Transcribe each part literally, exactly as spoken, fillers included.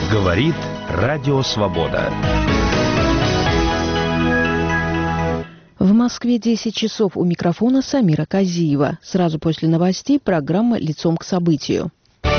Говорит Радио Свобода. В Москве десять часов, у микрофона Самира Казиева. Сразу после новостей программа «Лицом к событию».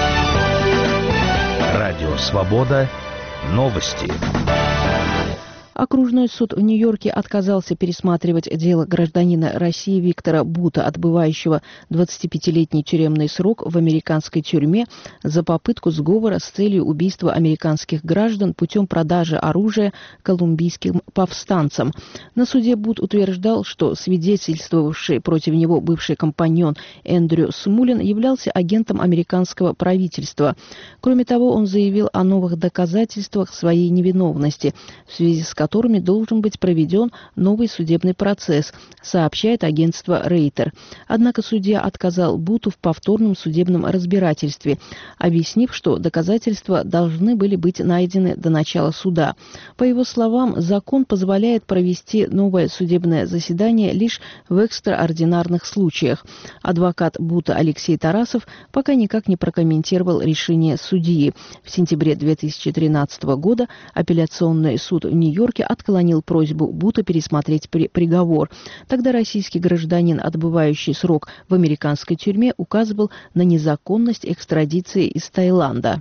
Радио Свобода. Новости. Окружной суд в Нью-Йорке отказался пересматривать дело гражданина России Виктора Бута, отбывающего двадцатипятилетний тюремный срок в американской тюрьме за попытку сговора с целью убийства американских граждан путем продажи оружия колумбийским повстанцам. На суде Бут утверждал, что свидетельствовавший против него бывший компаньон Эндрю Смулин являлся агентом американского правительства. Кроме того, он заявил о новых доказательствах своей невиновности, в связи с которыми которыми должен быть проведен новый судебный процесс, сообщает агентство Рейтер. Однако судья отказал Буту в повторном судебном разбирательстве, объяснив, что доказательства должны были быть найдены до начала суда. По его словам, закон позволяет провести новое судебное заседание лишь в экстраординарных случаях. Адвокат Бута Алексей Тарасов пока никак не прокомментировал решение судьи. В сентябре две тысячи тринадцатого года апелляционный суд в Нью-Йорке отклонил просьбу Бута пересмотреть при- приговор. Тогда российский гражданин, отбывающий срок в американской тюрьме, указывал на незаконность экстрадиции из Таиланда.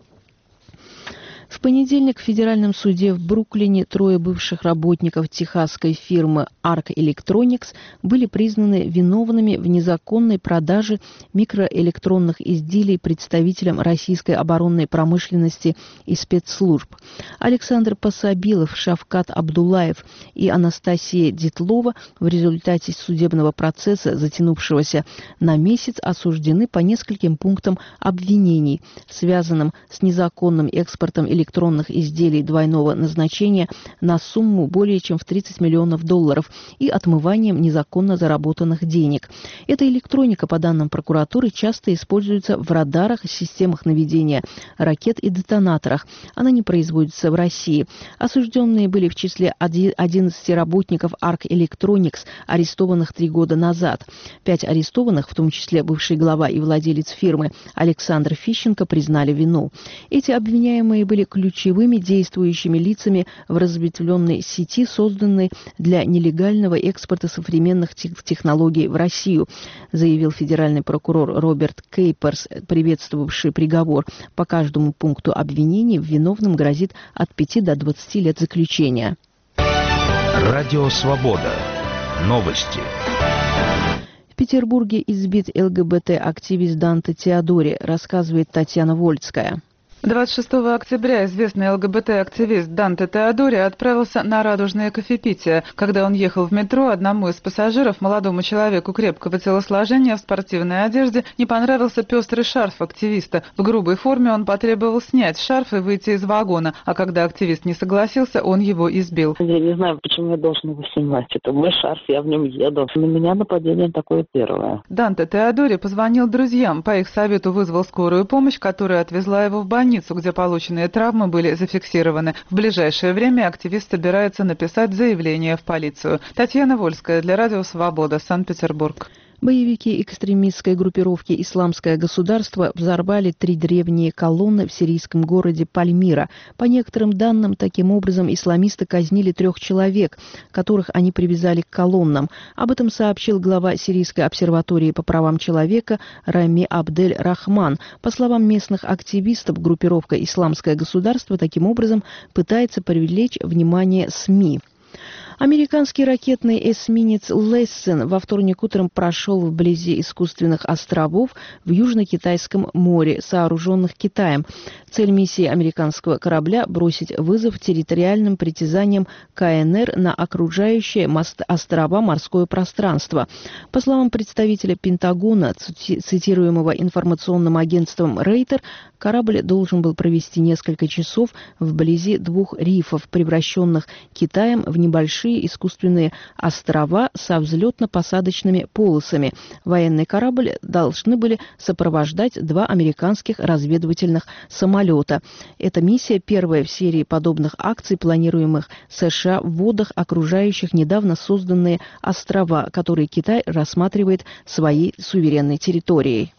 В понедельник в федеральном суде в Бруклине трое бывших работников техасской фирмы Arc Electronics были признаны виновными в незаконной продаже микроэлектронных изделий представителям российской оборонной промышленности и спецслужб. Александр Пособилов, Шавкат Абдулаев и Анастасия Дитлова в результате судебного процесса, затянувшегося на месяц, осуждены по нескольким пунктам обвинений, связанным с незаконным экспортом электронных изделий двойного назначения на сумму более чем в тридцать миллионов долларов и отмыванием незаконно заработанных денег. Эта электроника, по данным прокуратуры, часто используется в радарах, системах наведения ракет и детонаторах. Она не производится в России. Осужденные были в числе одиннадцати работников Arc Electronics, арестованных три года назад. Пять арестованных, в том числе бывший глава и владелец фирмы Александр Фищенко, признали вину. Эти обвиняемые были ключевыми действующими лицами в разветвленной сети, созданной для нелегального экспорта современных технологий в Россию, заявил федеральный прокурор Роберт Кейперс, приветствовавший приговор. По каждому пункту обвинений виновным грозит от пяти до двадцати лет заключения. Радио Свобода. Новости. В Петербурге избит ЛГБТ-активист Данте Теодори, рассказывает Татьяна Вольцкая. двадцать шестого октября известный ЛГБТ-активист Данте Теодори отправился на радужное кофепитие. Когда он ехал в метро, одному из пассажиров, молодому человеку крепкого телосложения в спортивной одежде, не понравился пестрый шарф активиста. В грубой форме он потребовал снять шарф и выйти из вагона, а когда активист не согласился, он его избил. Я не знаю, почему я должен его снимать. Это мой шарф, я в нем еду. На меня нападение такое первое. Данте Теодори позвонил друзьям. По их совету вызвал скорую помощь, которая отвезла его в больницу, где полученные травмы были зафиксированы. В ближайшее время активист собирается написать заявление в полицию. Татьяна Вольская для Радио Свобода, Санкт-Петербург. Боевики экстремистской группировки «Исламское государство» взорвали три древние колонны в сирийском городе Пальмира. По некоторым данным, таким образом исламисты казнили трех человек, которых они привязали к колоннам. Об этом сообщил глава Сирийской обсерватории по правам человека Рами Абдель Рахман. По словам местных активистов, группировка «Исламское государство» таким образом пытается привлечь внимание СМИ. Американский ракетный эсминец «Лессен» во вторник утром прошел вблизи искусственных островов в Южно-Китайском море, сооруженных Китаем. Цель миссии американского корабля – бросить вызов территориальным притязаниям КНР на окружающее острова морское пространство. По словам представителя Пентагона, цитируемого информационным агентством Рейтер, корабль должен был провести несколько часов вблизи двух рифов, превращенных Китаем в небольшие искусственные острова со взлетно-посадочными полосами. Военный корабль должны были сопровождать два американских разведывательных самолета. Эта миссия первая в серии подобных акций, планируемых США в водах, окружающих недавно созданные острова, которые Китай рассматривает своей суверенной территорией.